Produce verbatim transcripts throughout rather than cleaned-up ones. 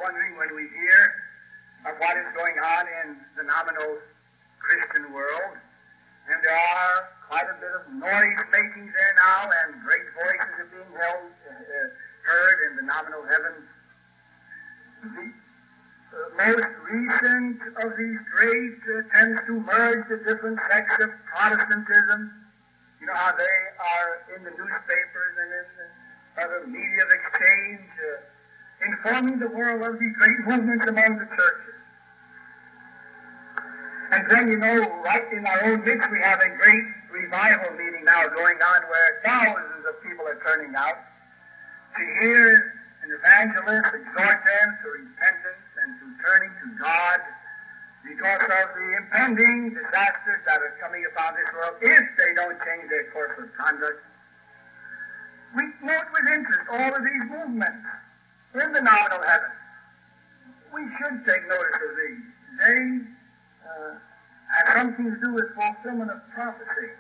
wondering when we hear of what is going on in the nominal Christian world. And there are quite a bit of noise making there now, and great voices are being held, uh, heard in the nominal heavens. The uh, most recent of these great uh, tends to merge the different sects of Protestantism. You know how they are in the newspapers and in the other media of exchange, uh, informing the world of these great movements among the churches. And then, you know, right in our own midst, we have a great revival meeting now going on where thousands of people are turning out to hear an evangelist exhort them to repentance and to turning to God because of the impending disasters that are coming upon this world if they don't change their course of conduct. We note with interest all of these movements in the nominal heaven. We should take notice of these. They uh, have something to do with fulfillment of prophecy.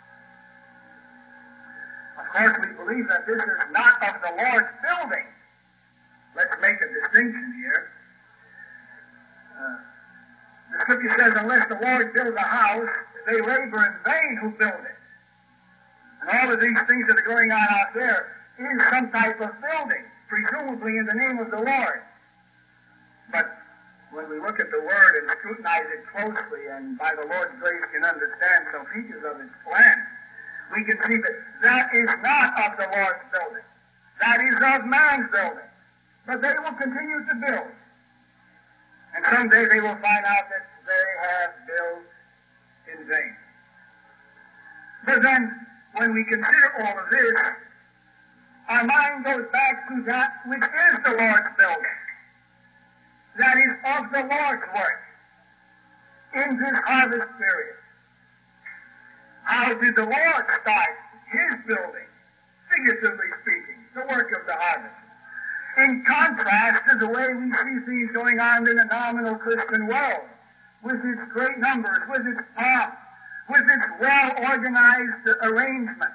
Of course, we believe that this is not of the Lord's building. Let's make a distinction here. Uh, the Scripture says, unless the Lord builds a house, they labor in vain who build it. And all of these things that are going on out there is some type of building, presumably in the name of the Lord. But when we look at the Word and scrutinize it closely, and by the Lord's grace can understand some features of its plan, we can see that that is not of the Lord's building. That is of man's building. But they will continue to build. And someday they will find out that they have built in vain. But then, when we consider all of this, our mind goes back to that which is the Lord's building. That is of the Lord's work in this harvest period. How did the Lord start his building, figuratively speaking, the work of the harvest? In contrast to the way we see things going on in the nominal Christian world, with its great numbers, with its pomp, with its well-organized arrangement,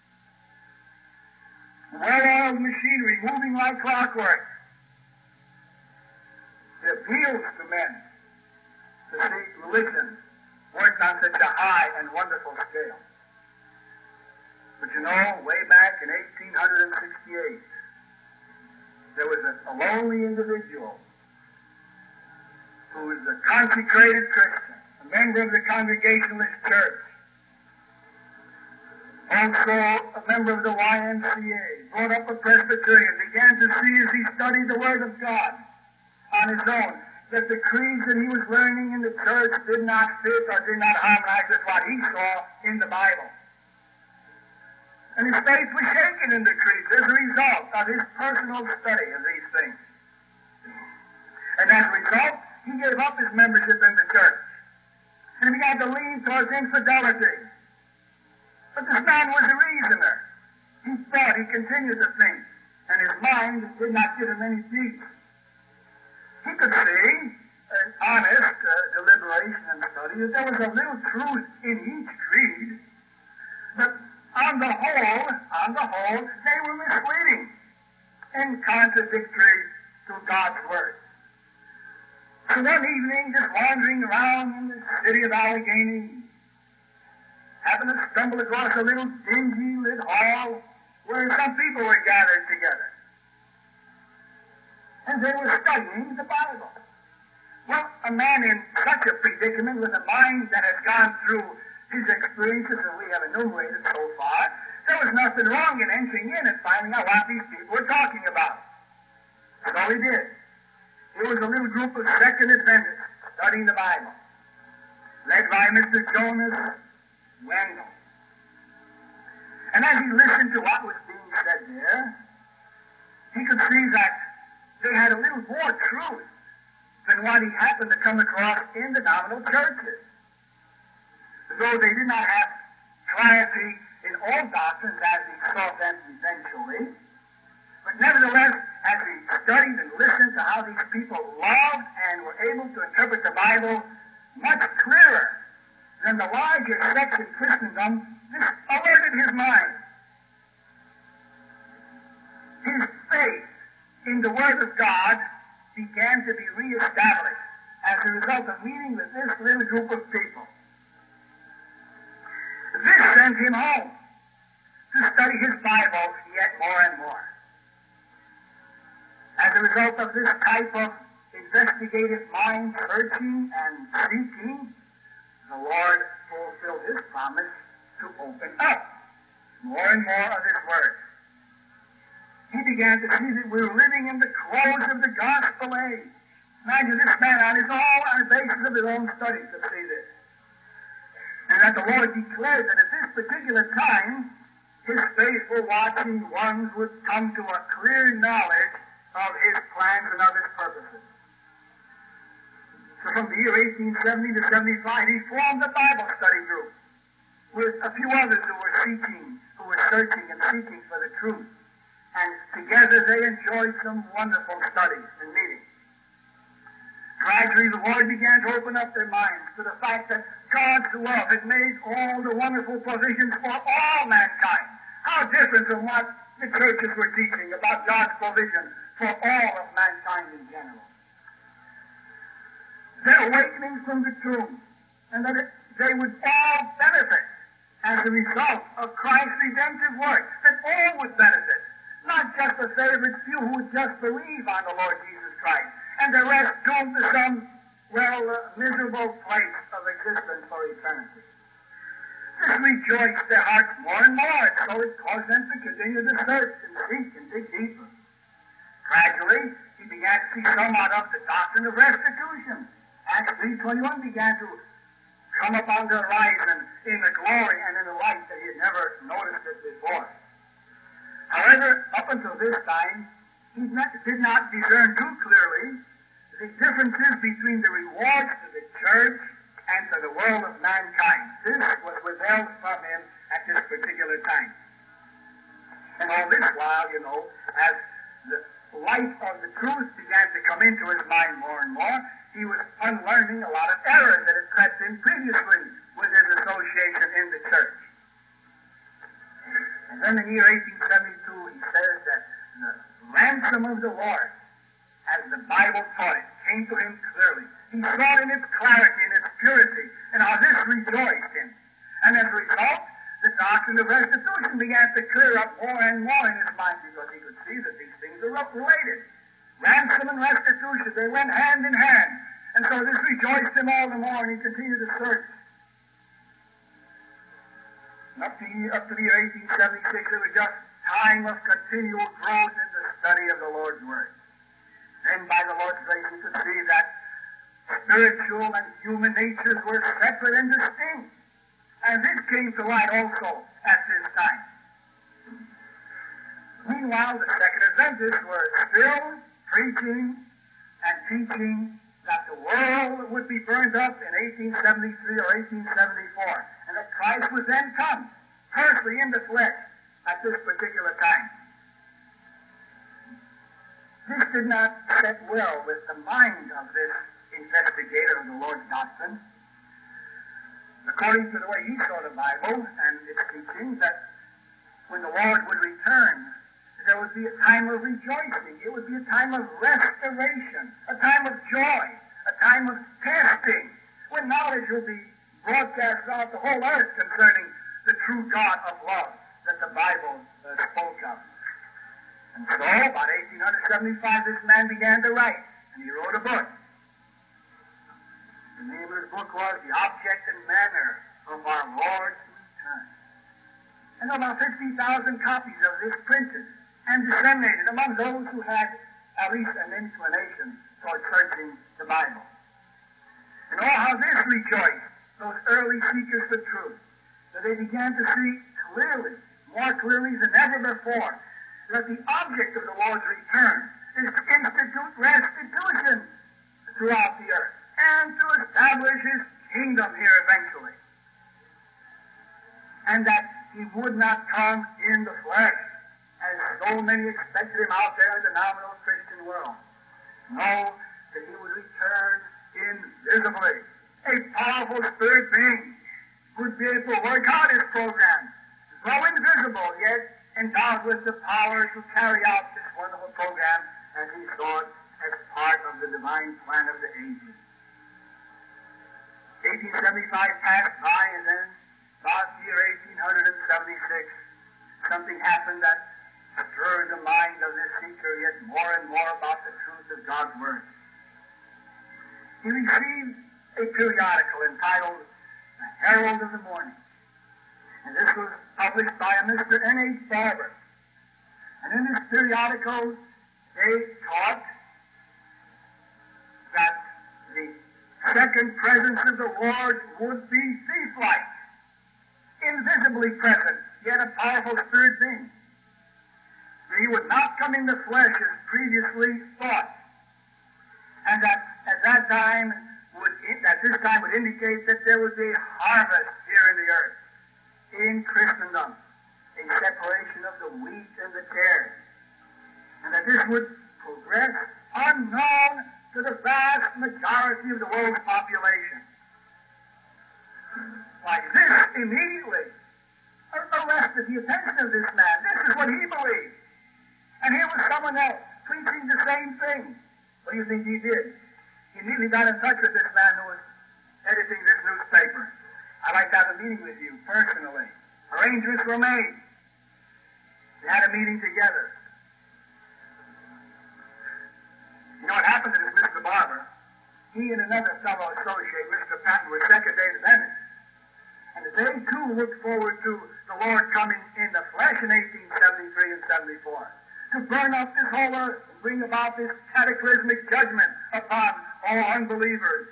well-oiled machinery moving like clockwork. It appeals to men to see religion worked on such a high and wonderful scale. But you know, way back in eighteen sixty-eight, there was a, a lonely individual who was a consecrated Christian, a member of the Congregationalist Church, also a member of the Y M C A, brought up a Presbyterian, began to see as he studied the Word of God on his own that the creeds that he was learning in the church did not fit or did not harmonize with what he saw in the Bible. And his faith was shaken in the creeds as a result of his personal study of these things. And as a result, he gave up his membership in the church. And he began to lean towards infidelity. But this man was a reasoner. He thought, he continued to think, and his mind did not give him any peace. He could see, an honest uh, deliberation and study, that there was a little truth in each creed, but on the whole, on the whole, they were misleading and contradictory to God's Word. So one evening, just wandering around in the city of Allegheny, happened to stumble across a little dingy lit hall where some people were gathered together. And they were studying the Bible. Well, a man in such a predicament with a mind that has gone through his experiences that we have enumerated so far, there was nothing wrong in entering in and finding out what these people were talking about. So he did. It was a little group of Second Adventists studying the Bible, led by Mister Jonas Wendell. And as he listened to what was being said there, he could see that they had a little more truth than what he happened to come across in the nominal churches. Though they did not have clarity in all doctrines as he saw them eventually, but nevertheless, as he studied and listened to how these people loved and were able to interpret the Bible much clearer than the larger sects in Christendom, this alerted his mind. His faith in the Word of God began to be reestablished as a result of meeting with this little group of people. This sent him home to study his Bible yet more and more. As a result of this type of investigative mind searching and seeking, the Lord fulfilled his promise to open up more and more of his Word. He began to see that we were living in the close of the gospel age. Imagine this man on his own, on the basis of his own study, could see this. And that the Lord declared that at this particular time, his faithful watching ones would come to a clear knowledge of his plans and of his purposes. So from the year eighteen seventy to seventy-five, he formed a Bible study group with a few others who were seeking, who were searching and seeking for the truth. And together they enjoyed some wonderful studies and meetings. Gradually, the Lord began to open up their minds to the fact that God's love had made all the wonderful provisions for all mankind. How different from what the churches were teaching about God's provision for all of mankind in general. Their awakening from the tomb, and that it, they would all benefit as a result of Christ's redemptive work, that all would benefit, not just the favored few who would just believe on the Lord Jesus Christ, and the rest doomed to some, well, uh, miserable place of existence for eternity. This rejoiced their hearts more and more, and so it caused them to continue to search and seek and dig deeper. Gradually, he began to see somewhat of the doctrine of restitution. Acts three twenty-one began to come upon the horizon in the glory and in the light that he had never noticed it before. However, up until this time, he not, did not discern too clearly the differences between the rewards to the church and to the world of mankind. This was withheld from him at this particular time. And all this while, you know, as the light of the truth began to come into his mind more and more, he was unlearning a lot of errors that had crept in previously with his association in the church. And then in the year eighteen seventy-two, he says that the ransom of the Lord, as the Bible taught it, came to him clearly. He saw it in its clarity, in its purity, and how this rejoiced him. And as a result, the doctrine of restitution began to clear up more and more in his mind, because he could see that these things are related. Ransom and restitution, they went hand in hand. And so this rejoiced him all the more, and he continued to search. And up to, up to the year eighteen seventy-six, it was just time of continual growth in the study of the Lord's Word. Then by the Lord's grace, we could see that spiritual and human natures were separate and distinct. And this came to light also at this time. Meanwhile, the Second Adventists were still preaching and teaching that the world would be burned up in eighteen seventy-three or eighteen seventy-four, and that Christ would then come, personally in the flesh, at this particular time. This did not set well with the mind of this investigator of the Lord's doctrine. According to the way he saw the Bible and its teachings, that when the Lord would return, there would be a time of rejoicing. It would be a time of restoration, a time of joy, a time of testing, when knowledge will be broadcast throughout the whole earth concerning the true God of love that the Bible uh, spoke of. And so, about eighteen seventy-five, this man began to write, and he wrote a book. The name of his book was The Object and Manner of Our Lord's Return. And about fifty thousand copies of this printed and disseminated among those who had at least an inclination toward searching the Bible. And oh, how this rejoiced those early seekers for truth, that they began to see clearly, more clearly than ever before, that the object of the Lord's return is to institute restitution throughout the earth and to establish his kingdom here eventually. And that he would not come in the flesh, as so many expected him out there in the nominal Christian world. No, that he would return invisibly, a powerful spirit being who would be able to work out his program, though invisible, yet endowed with the power to carry out this wonderful program as he saw it as part of the divine plan of the ages. eighteen seventy-five passed by, and then about the year eighteen seventy-six, something happened that stirred the mind of this seeker yet more and more about the truth of God's Word. He received a periodical entitled The Herald of the Morning, and this was published by a Mister N H Barber. And in this periodical, they taught that the second presence of the Lord would be thief-like, invisibly present, yet a powerful spirit being. That he would not come in the flesh as previously thought, and that at that time would, at this time would indicate that there would be harvest here in the earth, in Christendom, a separation of the wheat and the tares, and that this would progress unknown to the vast majority of the world's population. Why, this immediately arrested the attention of this man. This is what he believed. And here was someone else preaching the same thing. What do you think he did? He immediately got in touch with this man who was editing this newspaper. I'd like to have a meeting with you personally. Arrangements were made. They had a meeting together. You know what happened to this Mister Barber? He and another fellow associate, Mister Patton, were second-day Adventists. And they too looked forward to the Lord coming in the flesh in eighteen seventy-three and seventy-four to burn up this whole earth and bring about this cataclysmic judgment upon all unbelievers.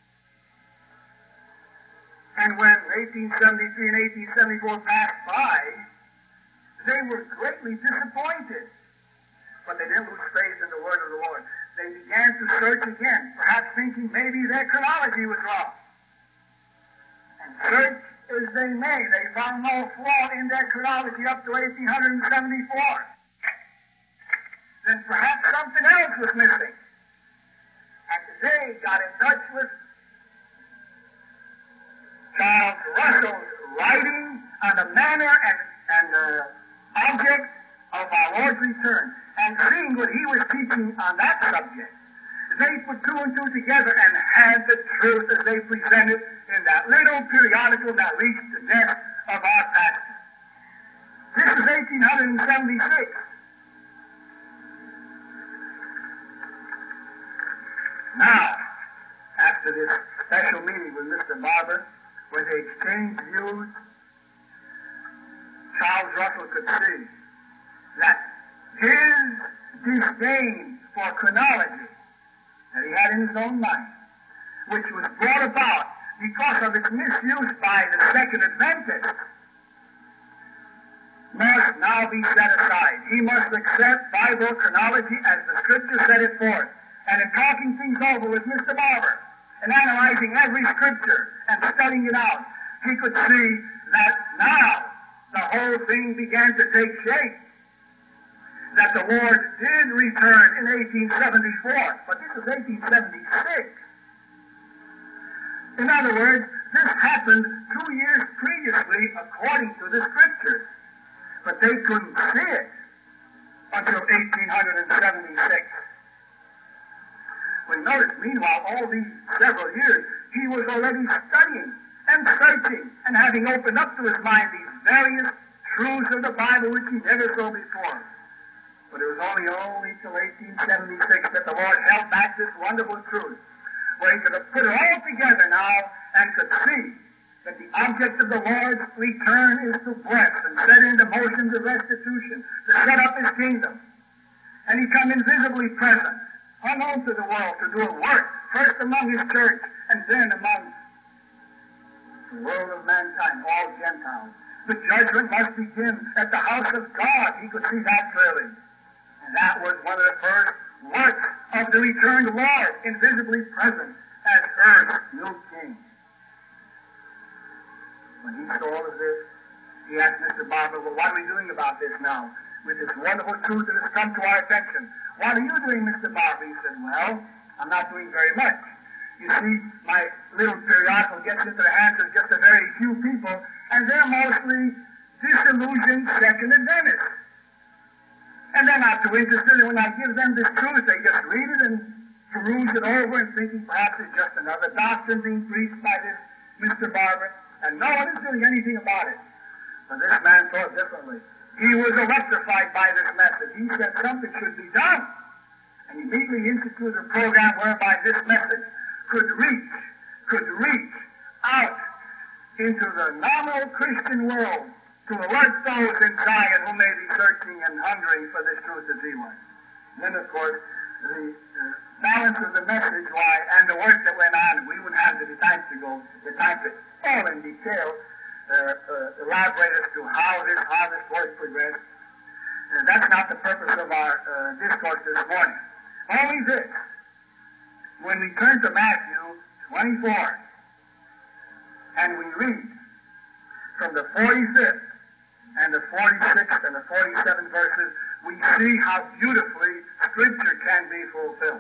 And when eighteen seventy-three and eighteen seventy-four passed by, they were greatly disappointed. But they didn't lose faith in the word of the Lord. They began to search again, perhaps thinking maybe their chronology was wrong. And search as they may, they found no flaw in their chronology up to eighteen seventy-four. Then perhaps something else was missing. And they got in touch with Charles Russell's writing on the manner and, and uh, object of our Lord's return. And seeing what he was teaching on that subject, they put two and two together and had the truth as they presented in that little periodical that reached the desk of our pastor. This is eighteen seventy-six. Now, after this special meeting with Mister Barber, where they exchanged views, Charles Russell could see that his disdain for chronology that he had in his own mind, which was brought about because of its misuse by the Second Adventists, must now be set aside. He must accept Bible chronology as the Scripture set it forth. And in talking things over with Mister Barber and analyzing every Scripture and studying it out, he could see that now the whole thing began to take shape. That the Lord did return in eighteen seventy-four, but this is eighteen seventy-six. In other words, this happened two years previously according to the Scriptures, but they couldn't see it until eighteen seventy-six. We notice, meanwhile, all these several years, he was already studying and searching and having opened up to his mind these various truths of the Bible which he never saw before. But it was only only till eighteen seventy-six that the Lord held back this wonderful truth, where he could have put it all together now and could see that the object of the Lord's return is to bless and set into motion the restitution, to set up his kingdom. And he come invisibly present, unknown to the world, to do a work, first among his church, and then among the world of mankind, all Gentiles. The judgment must begin at the house of God. He could see that clearly. And that was one of the first works of the returned Lord, invisibly present as earth's new king. When he saw all of this, he asked Mister Barber, well, what are we doing about this now? With this wonderful truth that has come to our attention. What are you doing, Mister Barber? He said, well, I'm not doing very much. You see, my little periodical gets into the hands of just a very few people, and they're mostly disillusioned Second Adventists. And they're not too interested. And when I give them this truth, they just read it and peruse it over and thinking perhaps it's just another doctrine being preached by this Mister Barber. And no one is doing anything about it. But this man thought differently. He was electrified by this message. He said something should be done. And immediately instituted a program whereby this message could reach, could reach out into the nominal Christian world to alert those in Zion who may be searching and hungering for this truth as he was. And then, of course, the uh, balance of the message, why, and the work that went on, we wouldn't have the time to go, the time to all in detail uh, uh, elaborate as to how this harvest work progressed. And that's not the purpose of our uh, discourse this morning. Only this. When we turn to Matthew twenty-four, and we read from the forty-fifth and the forty-sixth and the forty-seventh verses, we see how beautifully Scripture can be fulfilled.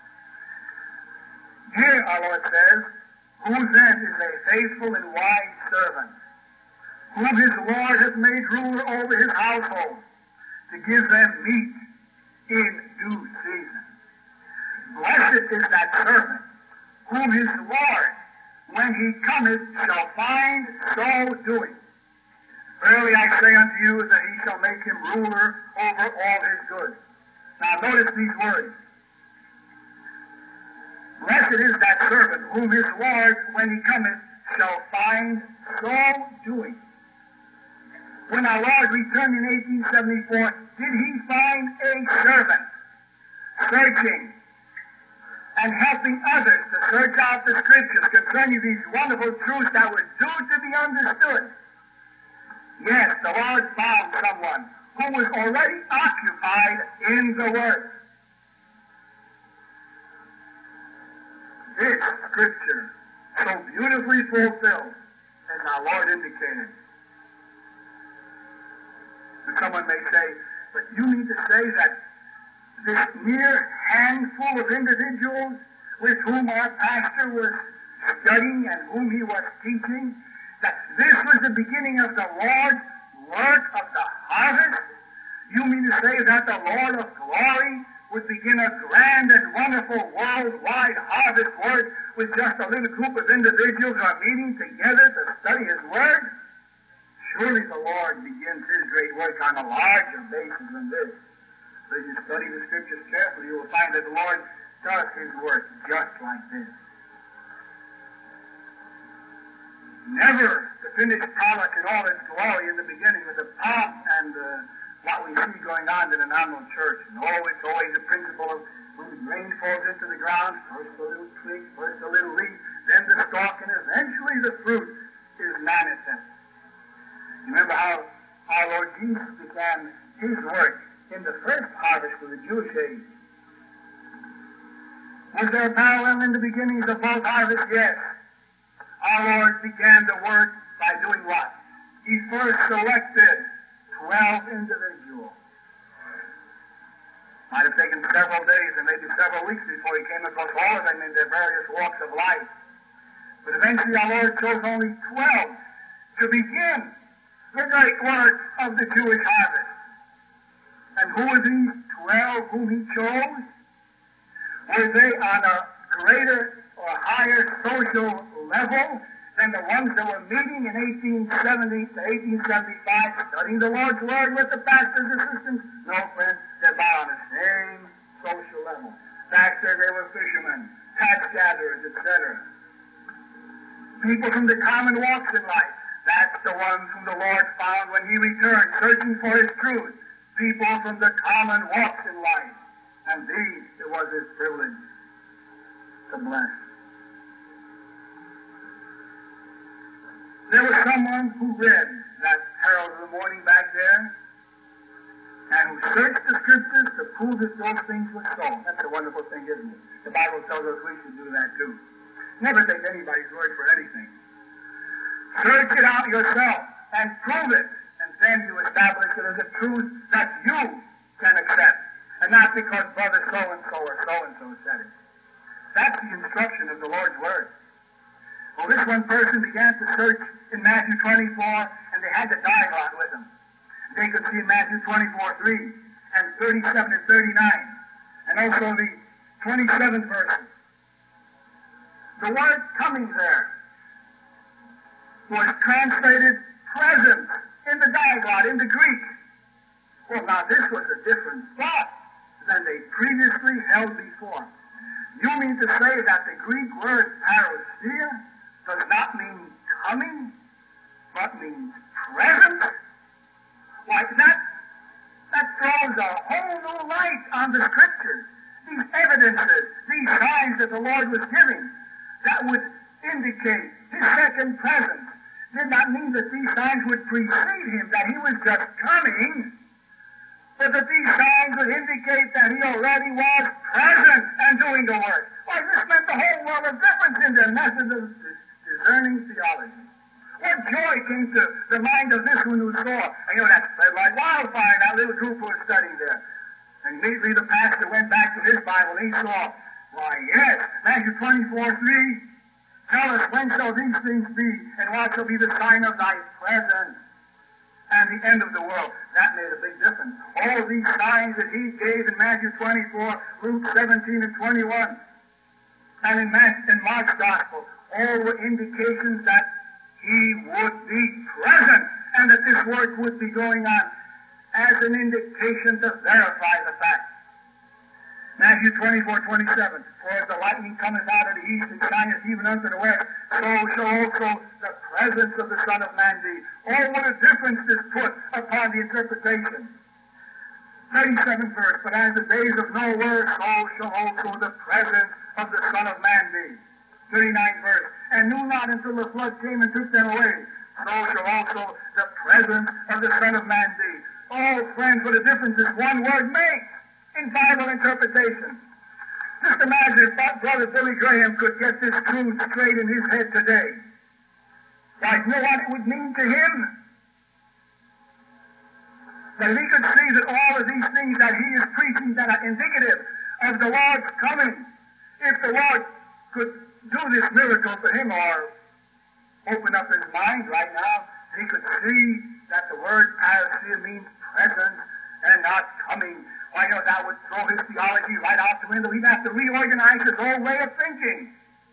Here our Lord says, "Who then is a faithful and wise servant, whom his Lord hath made ruler over his household, to give them meat in due season? Blessed is that servant, whom his Lord, when he cometh, shall find so doing. Verily I say unto you that he shall make him ruler over all his goods." Now notice these words. Blessed is that servant, whom his Lord, when he cometh, shall find so doing. When our Lord returned in eighteen seventy-four, did he find a servant searching and helping others to search out the Scriptures concerning these wonderful truths that were due to be understood? Yes, the Lord found someone who was already occupied in the work. This Scripture, so beautifully fulfilled, as our Lord indicated. And someone may say, but you mean to say that this mere handful of individuals with whom our pastor was studying and whom he was teaching, that this was the beginning of the Lord's work of the harvest? You mean to say that the Lord of glory would begin a grand and wonderful worldwide harvest work with just a little group of individuals who are meeting together to study his word? Surely the Lord begins his great work on a larger basis than this. So if you study the Scriptures carefully, you will find that the Lord does his work just like this. Never the finished product in all its glory in the beginning with the pomp and uh, what we see going on in the nominal church. And oh, it's always the principle of when the grain falls into the ground, first a little twig, first a little leaf, then the stalk, and eventually the fruit is manifest. Remember how our Lord Jesus began his work in the first harvest of the Jewish age. Was there a parallel in the beginnings of both harvests? Yes. Our Lord began the work by doing what? He first selected twelve individuals. Might have taken several days and maybe several weeks before he came across all of them in their various walks of life. But eventually our Lord chose only twelve to begin the great work of the Jewish harvest. And who were these twelve whom he chose? Were they on a greater or higher social level than the ones that were meeting in eighteen seventy to eighteen seventy-five, studying the Lord's Word with the pastor's assistants? No, friends, they're about on the same social level. Back there they were fishermen, tax gatherers, et cetera. People from the common walks in life. That's the ones whom the Lord found when he returned, searching for his truth. People from the common walks in life. And these it was his privilege to bless. There was someone who read that Herald of the Morning back there and who searched the Scriptures to prove that those things were so. That's a wonderful thing, isn't it? The Bible tells us we should do that too. Never take anybody's word for anything. Search it out yourself and prove it, and then you establish it as a truth that you can accept, and not because brother so-and-so or so-and-so said it. That's the instruction of the Lord's Word. Well, this one person began to search in Matthew twenty-four, and they had the dialogue with him. They could see Matthew twenty-four three, and thirty-seven and thirty-nine, and also the twenty-seventh verse. The word coming there was translated present in the diaglot, in the Greek. Well, now this was a different thought than they previously held before. You mean to say that the Greek word parousia does not mean coming, but means present? Like that, that throws a whole new light on the Scriptures. These evidences, these signs that the Lord was giving, that would indicate His second presence, did not mean that these signs would precede Him, that He was just coming, but that these signs would indicate that He already was present and doing the work. Why, this meant the whole world of difference in their method of discerning theology. What joy came to the mind of this one who saw, and you know, that spread like wildfire, that little group who was studying there. And immediately the pastor went back to his Bible and he saw, why, yes, Matthew twenty-four three, tell us when shall these things be, and what shall be the sign of thy presence and the end of the world. That made a big difference. All these signs that he gave in Matthew twenty-four, Luke seventeen and twenty-one, and in, Matthew, in Mark's Gospel, all were indications that He would be present and that this work would be going on as an indication to verify the fact. Matthew twenty-four twenty-seven, for as the lightning cometh out of the east and shineth even unto the west, so shall also the presence of the Son of Man be. Oh, what a difference this put upon the interpretation. thirty-seventh verse, but as the days of Noah were, so shall also the presence of the Son of Man be. thirty-ninth verse, and knew not until the flood came and took them away, so shall also the presence of the Son of Man be. Oh, friends, what a difference this one word makes in Bible interpretation. Just imagine if Brother Billy Graham could get this truth straight in his head today. Why, you know what it would mean to him? That he could see that all of these things that he is preaching that are indicative of the Lord's coming, if the Lord could do this miracle for him or open up his mind right now, he could see that the word parousia means present and not coming. Why, you know, that would throw his theology right out the window. He'd have to reorganize his whole way of thinking.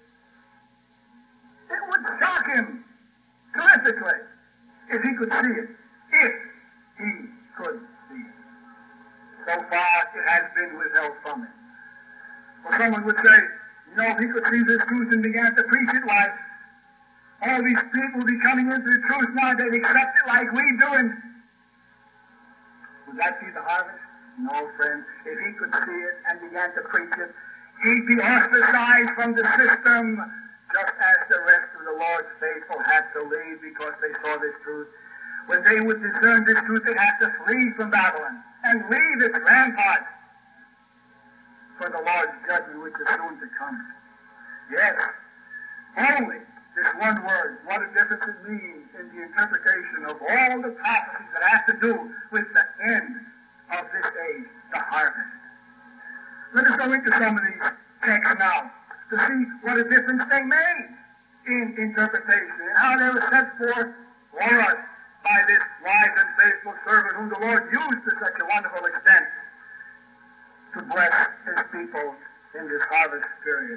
It would shock him terrifically if he could see it, if he could see it. So far, it has been withheld from him. Well, someone would say, you know, if he could see this truth and began to preach it, why, all these people would be coming into the truth now, they'd accept it like we do, and would that be the harvest? No, friends. If he could see it and began to preach it, he'd be ostracized from the system, just as the rest of the Lord's faithful had to leave because they saw this truth. When they would discern this truth, they'd have to flee from Babylon and leave its ramparts for the Lord's judgment, which is soon to come. Yes, only this one word, what a difference it means in the interpretation of all the prophecies that have to do with the end of this age, the harvest. Let us go into some of these texts now to see what a difference they made in interpretation and how they were set forth for us by this wise and faithful servant whom the Lord used to such a wonderful extent to bless His people in this harvest period.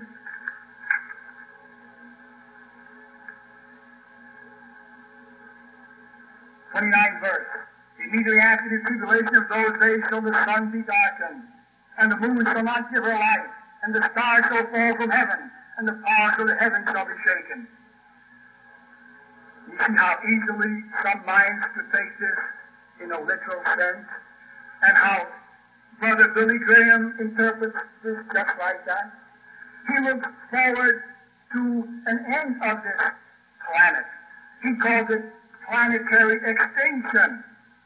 twenty-ninth verse. Immediately after the tribulation of those days shall the sun be darkened, and the moon shall not give her light, and the stars shall fall from heaven, and the powers of the heavens shall be shaken. You see how easily some minds could take this in a literal sense, and how Brother Billy Graham interprets this just like that. He looks forward to an end of this planet. He calls it planetary extinction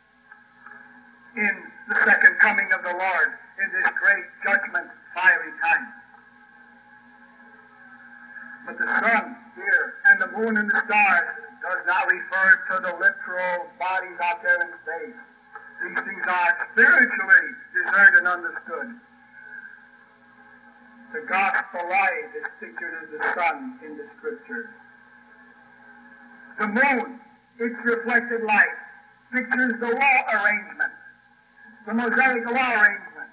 in the second coming of the Lord in this great judgment fiery time. But the sun here and the moon and the stars does not refer to the literal bodies out there in space. These things are spiritually discerned and understood. The gospel light is pictured as the sun in the Scriptures. The moon, its reflected light, pictures the law arrangement. the Mosaic law arrangement.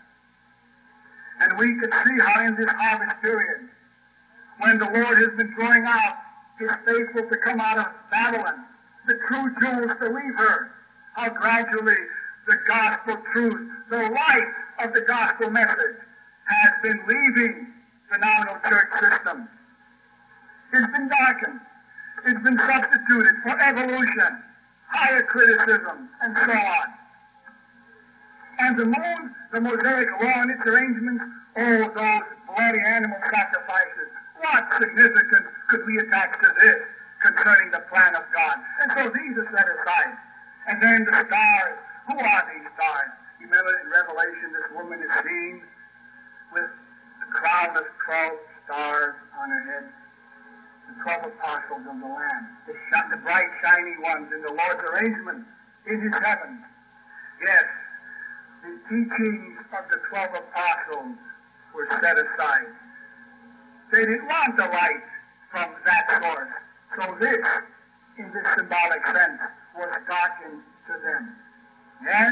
And we could see how in this harvest period, when the Lord has been drawing out his faithful to come out of Babylon, the true Jews to leave her, how gradually the gospel truth, the light of the gospel message, has been leaving the nominal church system. It's been darkened. It's been substituted for evolution, higher criticism, and so on. And the moon, the Mosaic law and its arrangements, oh, those bloody animal sacrifices, what significance could we attach to this concerning the plan of God? And so these are set aside. And then the stars. Who are these stars? You remember in Revelation, this woman is seen with a crown of twelve stars on her head. The twelve apostles of the Lamb. The, sh- the bright, shiny ones in the Lord's arrangement in his heaven. Yes, the teachings of the twelve apostles were set aside. They didn't want the light from that source. So this, in this symbolic sense, was darkened to them. Yes?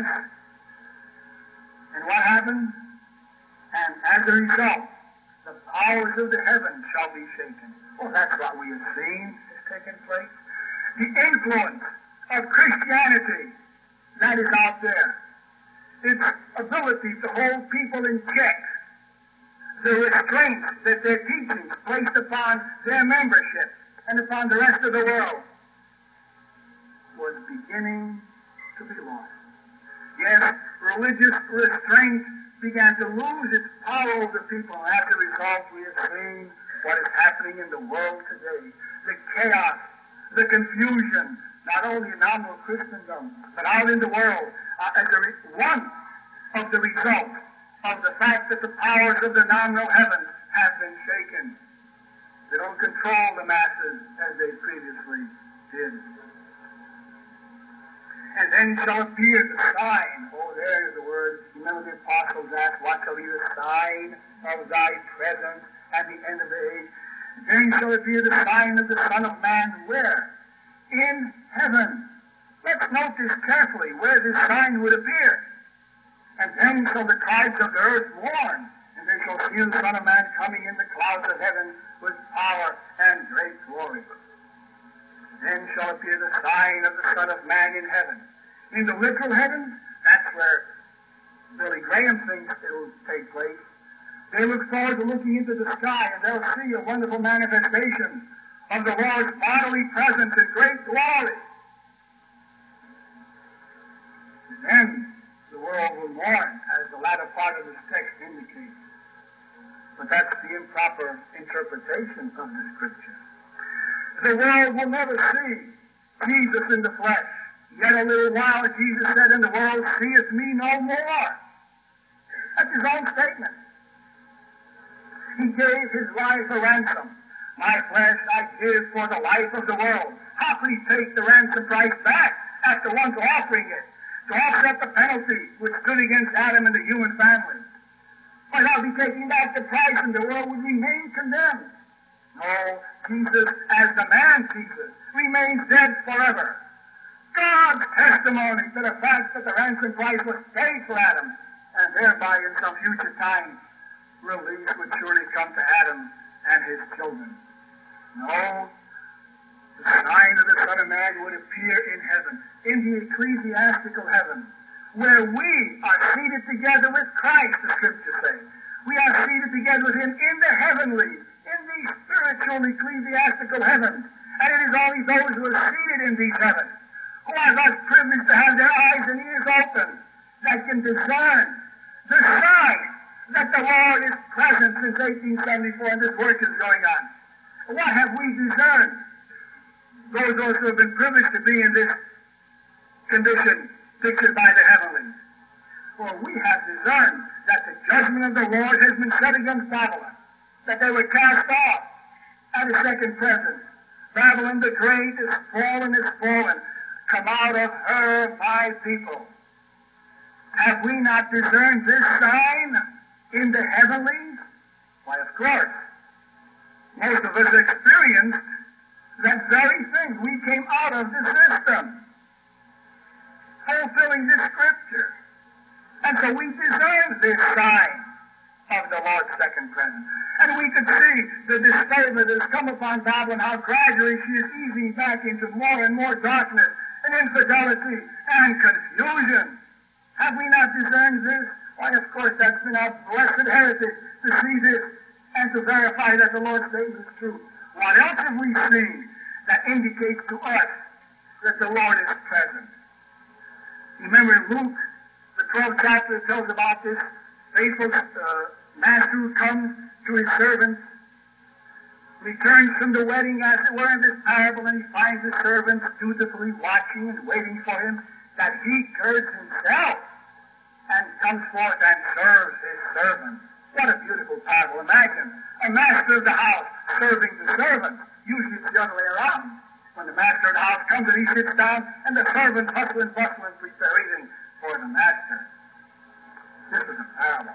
And what happened? And as a result, the powers of the heavens shall be shaken. Well, that's what we have seen has taken place. The influence of Christianity that is out there. Its ability to hold people in check. The restraints that their teachings placed upon their membership and upon the rest of the world was beginning to be lost. Yes, religious restraint began to lose its power over people, and as a result we have seen what is happening in the world today. The chaos, the confusion, not only in nominal Christendom, but out in the world, uh, as a re- one of the results of the fact that the powers of the nominal heavens have been shaken. They don't control the masses as they previously did. And then shall appear the sign. Oh, there is the word. Remember the apostles asked, what shall be the sign of thy presence at the end of the age? Then shall appear the sign of the Son of Man. Where? In heaven. Let's note this carefully, where this sign would appear. And then shall the tribes of the earth mourn, and they shall see the Son of Man coming in the clouds of heaven with power and great glory. Then shall appear the sign of the Son of Man in heaven. In the literal heavens, that's where Billy Graham thinks it will take place. They look forward to looking into the sky, and they'll see a wonderful manifestation of the Lord's bodily presence in great glory. And then the world will mourn, as the latter part of this text indicates. But that's the improper interpretation of the Scripture. The world will never see Jesus in the flesh. Yet a little while, Jesus said, and the world seeth me no more. That's his own statement. He gave his life a ransom. My flesh I give for the life of the world. How could he take the ransom price back after once offering it to offset the penalty which stood against Adam and the human family? Why, that would be taking back the price and the world would remain condemned. No, Jesus, as the man Jesus, remains dead forever. God's testimony to the fact that the ransom price was paid for Adam, and thereby in some future time, release would surely come to Adam and his children. No, the sign of the Son of Man would appear in heaven, in the ecclesiastical heaven, where we are seated together with Christ, the Scriptures say. We are seated together with him in the heavenlies, in these spiritual ecclesiastical heavens. And it is only those who are seated in these heavens, who are thus privileged to have their eyes and ears open, that can discern the sign that the Lord is present since eighteen seventy-four and this work is going on. What have we discerned? Those of us who have been privileged to be in this condition pictured by the heavenlies. For we have discerned that the judgment of the Lord has been set against Babylon, that they were cast off at his second presence. Babylon the great is fallen, is fallen. Come out of her, my people. Have we not discerned this sign in the heavenlies? Why, of course. Most of us experienced that very thing. We came out of the system, fulfilling this Scripture. And so we discern this sign of the Lord's second presence. And we could see the disfavor that has come upon Babylon, how gradually she is easing back into more and more darkness and infidelity and confusion. Have we not discerned this? Why, of course, that's been our blessed heritage to see this and to verify that the Lord's statement is true. What else have we seen that indicates to us that the Lord is present? Remember in Luke, the twelfth chapter, tells about this faithful uh, master who comes to his servants, returns from the wedding, as it were, in this parable, and he finds his servants dutifully watching and waiting for him, that he girds himself and comes forth and serves his servants. What a beautiful parable. Imagine a master of the house serving the servants. Usually it's the other way around. When the master of the house comes and he sits down, and the servants hustle and bustle and prepare everything for the master. This is a parable.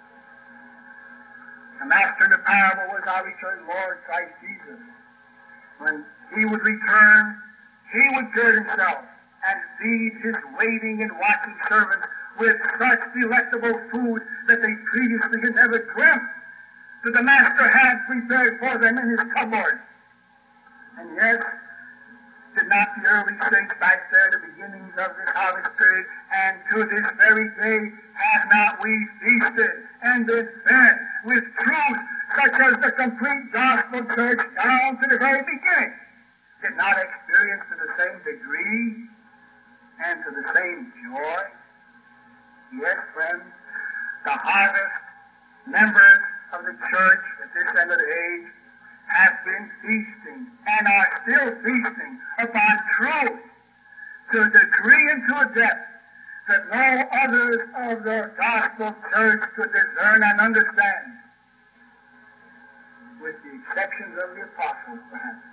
The master in the parable was our eternal Lord Christ Jesus. When he would return, he would gird himself and feed his waiting and watching servants with such delectable food that they previously had never dreamt that the master had prepared for them in his cupboard. And yes, did not the early saints back there, the beginnings of this harvest period, and to this very day, have not we feasted and been fed with truth such as the complete gospel church down to the very beginning did not experience to the same degree and to the same joy? Yes, friends, the harvest members of the church at this end of the age have been feasting and are still feasting upon truth to a degree and to a depth that no others of the gospel church could discern and understand, with the exceptions of the apostles, perhaps.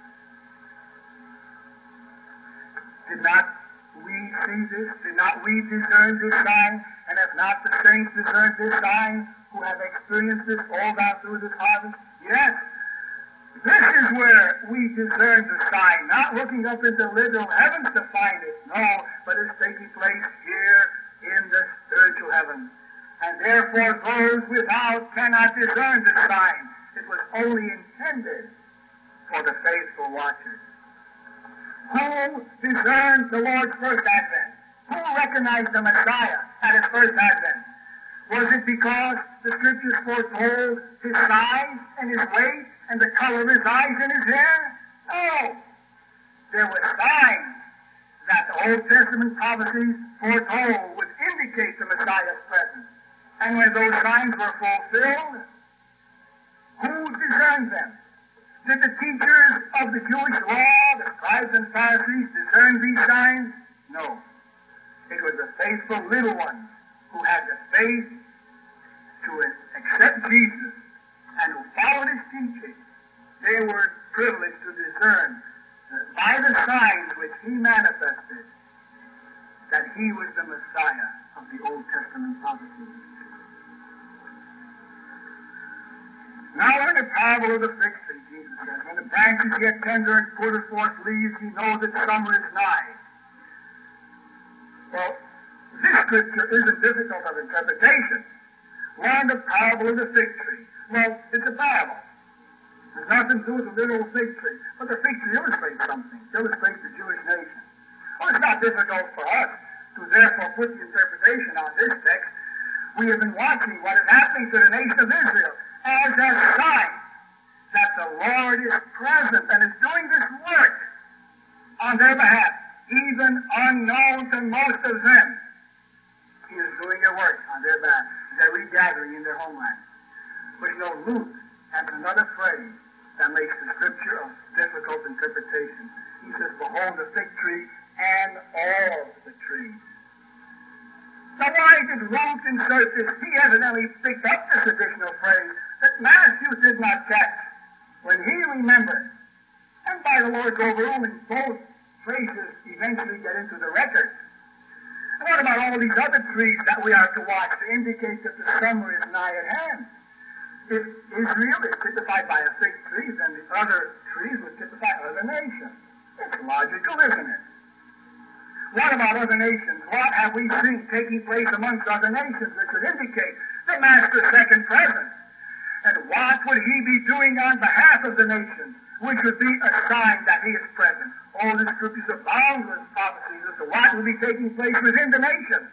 Did not we see this? Did not we discern this sign? And have not the saints discerned this sign who have experienced this all down through this harvest? Yes. This is where we discern the sign, not looking up into literal heavens to find it. No, but it's taking place here in the spiritual heavens. And therefore those without cannot discern the sign. It was only intended for the faithful watchers. Who discerned the Lord's first advent? Who recognized the Messiah at his first advent? Was it because the Scriptures foretold his size and his weight and the color of his eyes and his hair? No. There were signs that the Old Testament prophecies foretold would indicate the Messiah's presence. And when those signs were fulfilled, who discerned them? Did the teachers of the Jewish law, the scribes and Pharisees, discern these signs? No. It was the faithful little ones who had the faith to accept Jesus and who followed his teaching. They were privileged to discern that by the signs which he manifested that he was the Messiah of the Old Testament prophecies. Now we're in the parable of the fig tree, Jesus says. When the branch is yet tender and putteth forth leaves, ye know that summer is nigh. Well, this scripture isn't difficult of interpretation. Learn the parable of the fig tree. Well, it's a parable. It has nothing to do with the literal fig tree. But the fig tree illustrates something. It illustrates the Jewish nation. Well, it's not difficult for us to therefore put the interpretation on this text. We have been watching what is happening to the nation of Israel as a sign that the Lord is present and is doing this work on their behalf, even unknown to most of them. He is doing a work on their behalf. They're regathering in their homeland. But you know, Luke has another phrase that makes the scripture of difficult interpretation. He says, behold the fig tree and all the trees. Now why did Luke insert this? He evidently picked up this additional phrase that Matthew did not catch when he remembered. And by the Lord's overruling, both phrases eventually get into the record. And what about all these other trees that we are to watch to indicate that the summer is nigh at hand? If Israel is typified by a fig tree, then the other trees would typify other nations. It's logical, isn't it? What about other nations? What have we seen taking place amongst other nations which would indicate the Master's second presence? And what would he be doing on behalf of the nations, which would be a sign that he is present? All the scriptures abound with prophecies as to what will be taking place within the nations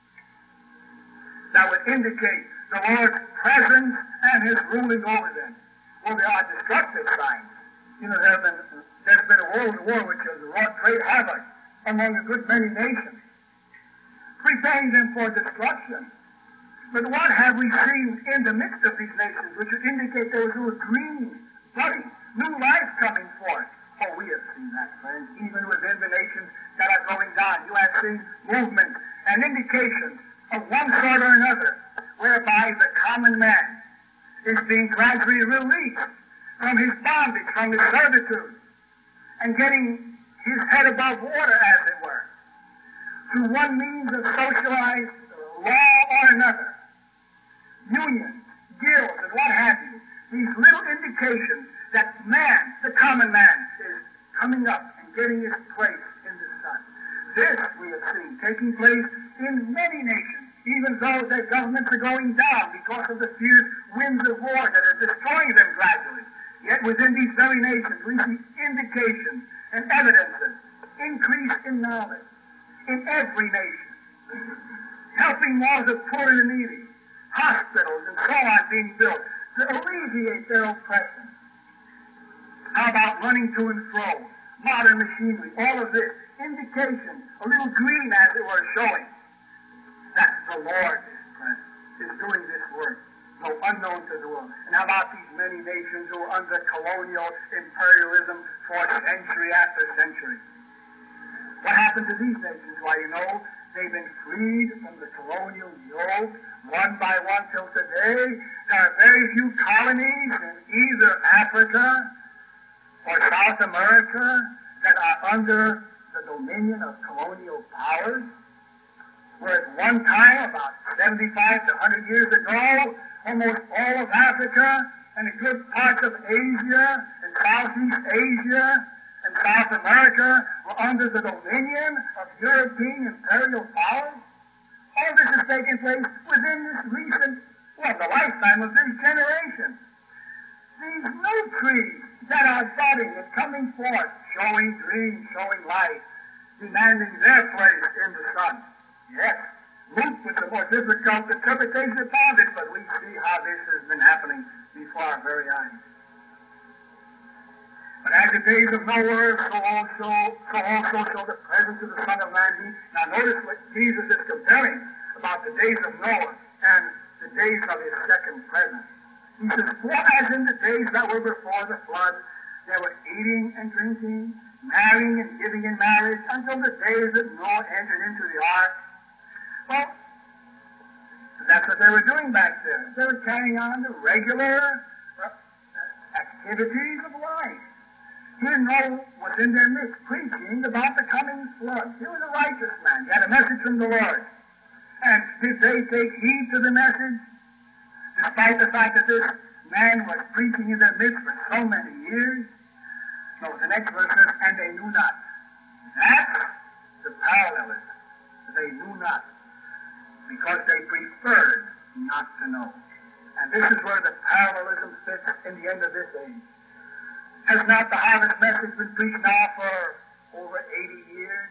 that would indicate the Lord's presence and his ruling over them. Well, there are destructive signs. You know, there have been, there's been a world war which has wrought great havoc among a good many nations, preparing them for destruction. But what have we seen in the midst of these nations which would indicate there was a green, budding, new life coming forth? Oh, we have seen that, friends. Even within the nations that are going down, you have seen movements and indications of one sort or another, whereby the common man is being gradually released from his bondage, from his servitude, and getting his head above water, as it were, through one means of socialized law or another, unions, guilds, and what have you. These little indications that man, the common man, is coming up and getting his place in the sun. This we have seen taking place in many nations, even though their governments are going down because of the fierce winds of war that are destroying them gradually. Yet within these very nations we see indications and evidences, increase in knowledge in every nation, helping more the poor and the needy, hospitals and so on being built to alleviate their oppression. How about running to and fro, modern machinery, all of this, indication, a little green as it were, showing that the Lord is present, is doing this work, though unknown to the world. And how about these many nations who are under colonial imperialism for century after century? What happened to these nations? Why, you know, they've been freed from the colonial yoke one by one till today. There are very few colonies in either Africa or South America that are under the dominion of colonial powers, where at one time, about seventy-five to one hundred years ago, almost all of Africa and a good part of Asia and Southeast Asia and South America were under the dominion of European imperial powers. All this has taken place within this recent, well, the lifetime of this generation. These new trees that are budding and coming forth, showing green, showing light, demanding their place in the sun. Yes, Luke with a more difficult interpretation about it, but we see how this has been happening before our very eyes. But as the days of Noah, so also, so also shall the presence of the Son of Man be. Now notice what Jesus is comparing about the days of Noah and the days of his second presence. He says, for as in the days that were before the flood, they were eating and drinking, marrying and giving in marriage, until the days that Noah entered into the ark. Well, that's what they were doing back there. They were carrying on the regular uh, activities of life. Here Noah was in their midst preaching about the coming flood. He was a righteous man. He had a message from the Lord. And did they take heed to the message? Despite the fact that this man was preaching in their midst for so many years? No, the next verse says, and they knew not. That's the parallelism. They knew not, because they preferred not to know. And this is where the parallelism fits in the end of this age. Has not the harvest message been preached now for over eighty years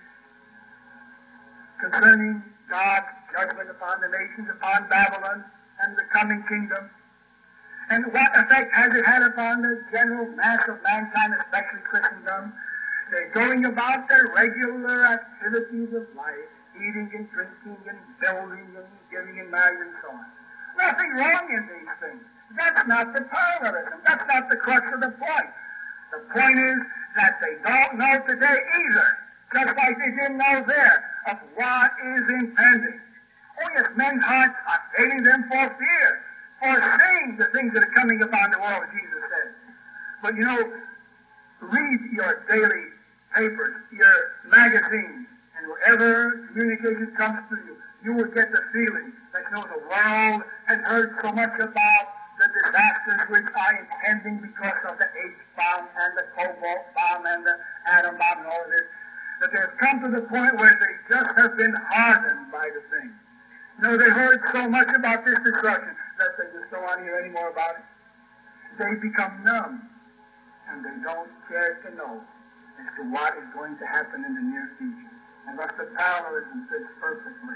concerning God's judgment upon the nations, upon Babylon and the coming kingdom? And what effect has it had upon the general mass of mankind, especially Christendom? They're going about their regular activities of life, eating and drinking and building and giving in marriage and so on. Nothing wrong in these things. That's not the parallelism. That's not the crux of the point. The point is that they don't know today either, just like they didn't know there, of what is impending. Oh yes, men's hearts are failing them for fear, for seeing the things that are coming upon the world, Jesus said. But you know, read your daily papers, your magazines, and wherever communication comes to you, you will get the feeling that you know the world has heard so much about the disasters which are impending because of the H bomb and the cobalt bomb and the atom bomb and all of this. that they have come to the point where they just have been hardened by the thing. You know, they heard so much about this destruction that they just don't want to hear any more about it. They become numb, and they don't care to know as to what is going to happen in the near future. And thus the parallelism fits perfectly.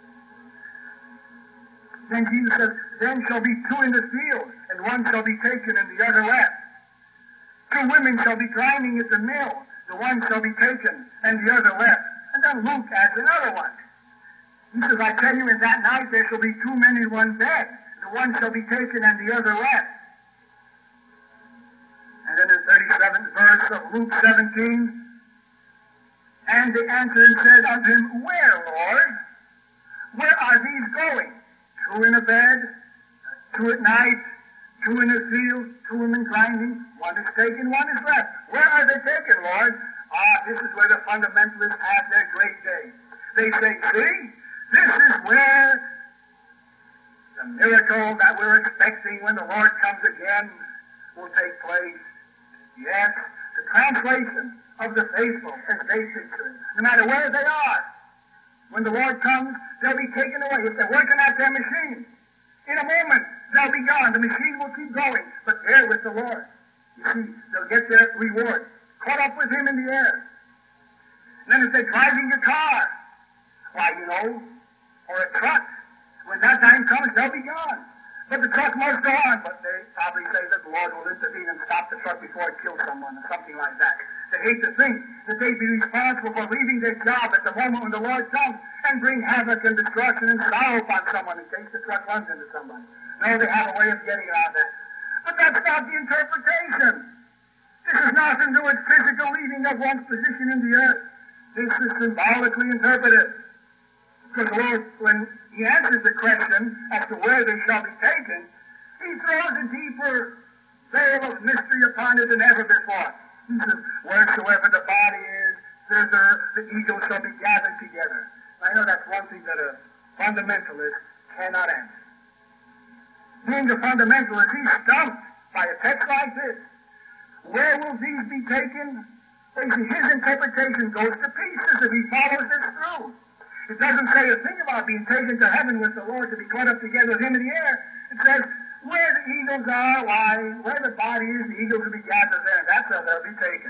Then Jesus says, then shall be two in the field, and one shall be taken and the other left. Two women shall be grinding at the mill, the one shall be taken and the other left. And then Luke adds another one. He says, I tell you, in that night there shall be two men in one bed, the one shall be taken and the other left. And then the thirty-seventh verse of Luke seventeen, and they answered and said unto him, Where, Lord? Where are these going? Two in a bed, two at night, two in the field, two women grinding, one is taken, one is left. Where are they taken, Lord? Ah, this is where the fundamentalists have their great day. They say, see, this is where the miracle that we're expecting when the Lord comes again will take place. Yes, the translation of the faithful as they picture it, no matter where they are. When the Lord comes, they'll be taken away. If they're working at their machine, in a moment, they'll be gone. The machine will keep going, but they're with the Lord. You see, they'll get their reward, caught up with Him in the air. And then if they're driving a car, why, you know, or a truck, when that time comes, they'll be gone. But the truck must go on, but they probably say that the Lord will intervene and stop the truck before it kills someone, or something like that. They hate to think that they'd be responsible for leaving their job at the moment when the Lord comes and bring havoc and destruction and sorrow upon someone in case the truck runs into somebody. No, they have a way of getting around that. But that's not the interpretation. This has nothing to do with physical leaving of one's position in the earth. This is symbolically interpreted. Because the Lord, when He answers the question as to where they shall be taken, He throws a deeper veil of mystery upon it than ever before. He says, wheresoever the body is, thither the eagles shall be gathered together. I know that's one thing that a fundamentalist cannot answer. Being a fundamentalist, he's stumped by a text like this. Where will these be taken? His interpretation goes to pieces if he follows this through. It doesn't say a thing about being taken to heaven with the Lord to be caught up together with Him in the air. It says, where the eagles are, why, where the body is, the eagles will be gathered there. That's how they'll be taken.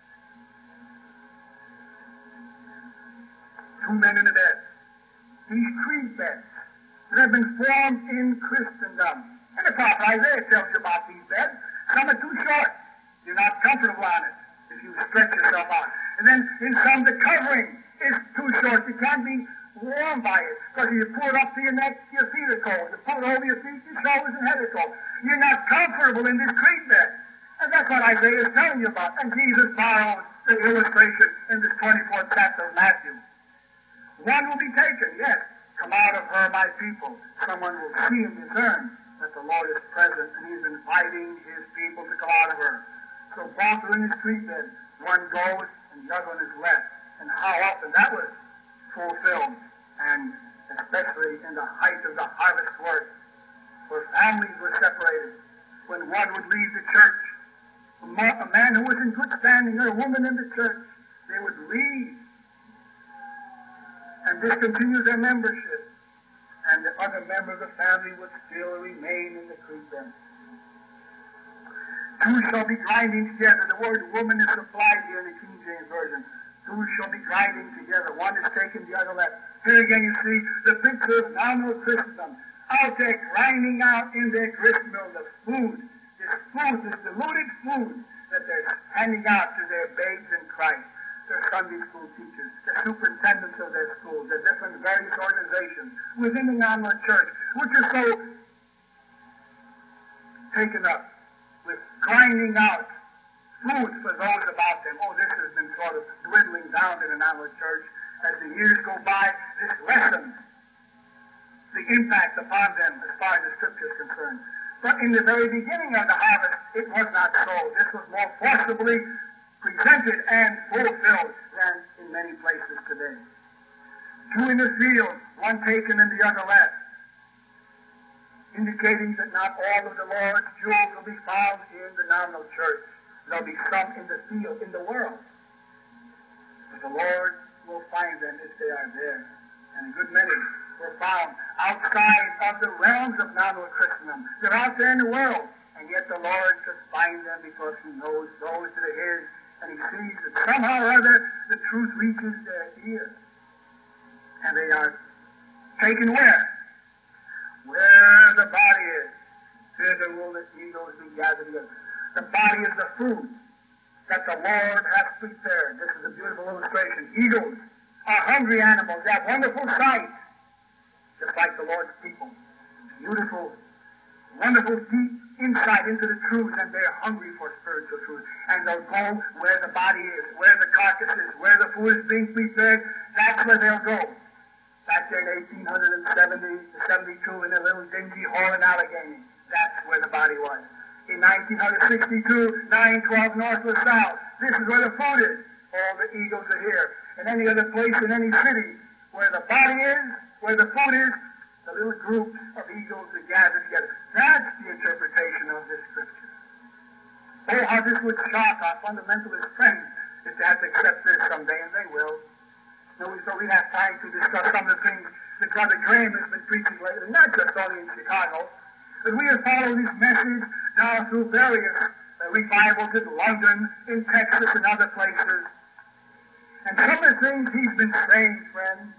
Two men in a bed. These creed beds that have been formed in Christendom. And the prophet Isaiah tells you about these beds. Some are too short. You're not comfortable on it if you stretch yourself out. And then in some, the covering is too short. You can't be warm by it. Because if you pull it up to your neck, your feet are cold. You pull it over your feet, your shoulders and head are cold. You're not comfortable in this creed bed. And that's what Isaiah is telling you about. And Jesus borrows the illustration in this twenty-fourth chapter of Matthew. One will be taken, yes. Come out of her, my people. Someone will see and discern that the Lord is present and He's inviting His people to come out of her. So both are in this creed bed. One goes and the other one is left. And how often that was fulfilled, and especially in the height of the harvest work, where families were separated, when one would leave the church, a man who was in good standing or a woman in the church, they would leave and discontinue their membership, and the other member of the family would still remain in the creed bed. Two shall be grinding together. The word woman is supplied here in the King James Version. Two shall be grinding together. One is taken, the other left. Here again you see the picture of nominal Christendom. Out there grinding out in their grist mill the food, this food, this diluted food that they're handing out to their babes in Christ. Their Sunday school teachers, the superintendents of their schools, the different various organizations within the nominal church, which are so taken up with grinding out food for those about them. Oh, this has been sort of dwindling down in the nominal church. As the years go by, this lessens the impact upon them as far as the Scripture is concerned. But in the very beginning of the harvest, it was not so. This was more forcibly presented and fulfilled than in many places today. Two in the field, one taken and the other left, indicating that not all of the Lord's jewels will be found in the nominal church. There'll be some in the field, in the world. But the Lord will find them if they are there. And a good many were found outside of the realms of nominal Christendom. They're out there in the world, and yet the Lord could find them because He knows those that are His, and He sees that somehow or other the truth reaches their ear. And they are taken where? Where the body is. Thither will the eagles be gathered together. The body is the food that the Lord has prepared. This is a beautiful illustration. Eagles are hungry animals. They have wonderful sight, just like the Lord's people. Beautiful, wonderful deep insight into the truth, and they're hungry for spiritual truth. And they'll go where the body is, where the carcass is, where the food is being prepared. That's where they'll go. Back there in eighteen seventy to seventy-two in a little dingy hall in Allegheny. That's where the body was. In nineteen sixty-two, nine twelve North LaSalle. This is where the food is. All the eagles are here. In any other place in any city where the body is, where the food is, the little groups of eagles are gathered together. That's the interpretation of this scripture. Oh, how this would shock our fundamentalist friends if they have to accept this someday, and they will. So we thought we'd have time to discuss some of the things that Brother Graham has been preaching lately, not just only in Chicago, but we have followed this message now through various uh, revivals in London, in Texas, and other places. And some of the things he's been saying, friends,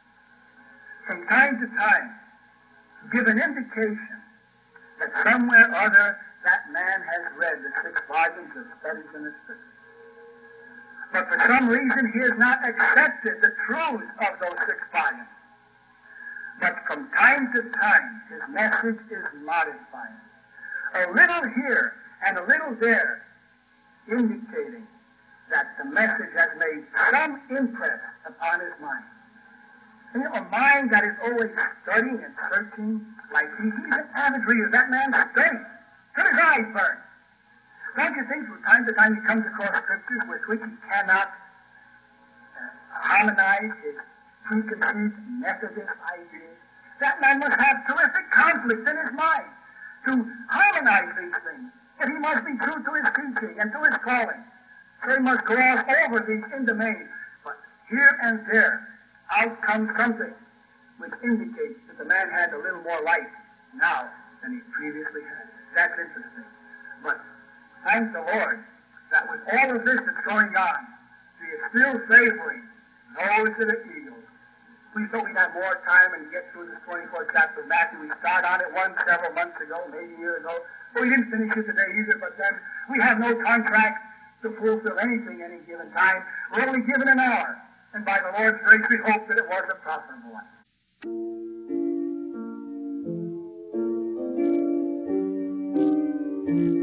from time to time, give an indication that somewhere or other that man has read the six volumes of Studies in the Scriptures. But for some reason he has not accepted the truth of those six volumes. But from time to time his message is modifying. A little here and a little there, indicating that the message has made some impress upon his mind. You know, a mind that is always studying and searching, like he, he's an avid reader. That man studies till his eyes burn. Don't you think from time to time he comes across scriptures with which he cannot uh, harmonize his preconceived Methodist ideas? That man must have terrific conflict in his mind to harmonize these things. But he must be true to his teaching and to his calling. So he must gloss over these in the main. But here and there, out comes something which indicates that the man had a little more light now than he previously had. That's interesting. But thank the Lord that with all of this that's going on, He is still favoring those that are eagles. We thought we'd have more time and get through this twenty-fourth chapter of Matthew. We started on it one several months ago, maybe a year ago. But we didn't finish it today either, but then we have no contract to fulfill anything any given time. We're only given an hour. And by the Lord's grace, we hope that it was a profitable one.